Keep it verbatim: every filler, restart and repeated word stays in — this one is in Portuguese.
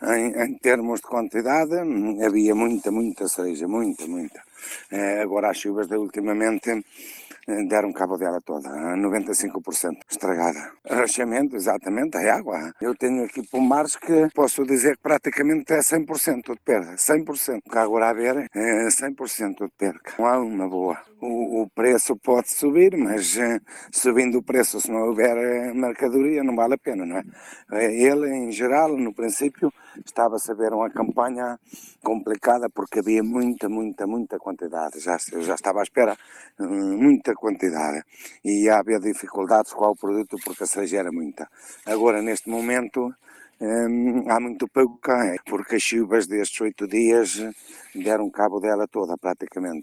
Em, em termos de quantidade, hum, havia muita, muita cereja, muita, muita. Eh, agora as chuvas de ultimamente eh, deram cabo dela toda, a noventa e cinco por cento estragada. Arrashamento, exatamente, a água. Eu tenho aqui pomares que posso dizer que praticamente é cem por cento de perda, cem por cento. O que agora a ver é cem por cento de perda. Não há uma boa. O, o preço pode subir, mas eh, subindo o preço, se não houver eh, mercadoria, não vale a pena, não é? Eh, Ele, em geral, no princípio, estava a saber uma campanha complicada porque havia muita, muita, muita quantidade. Já, eu já estava à espera hum, muita quantidade e ia haver dificuldades com o produto porque a cereja era muita. Agora, neste momento, hum, há muito pouco, porque as chuvas destes oito dias deram cabo dela toda praticamente.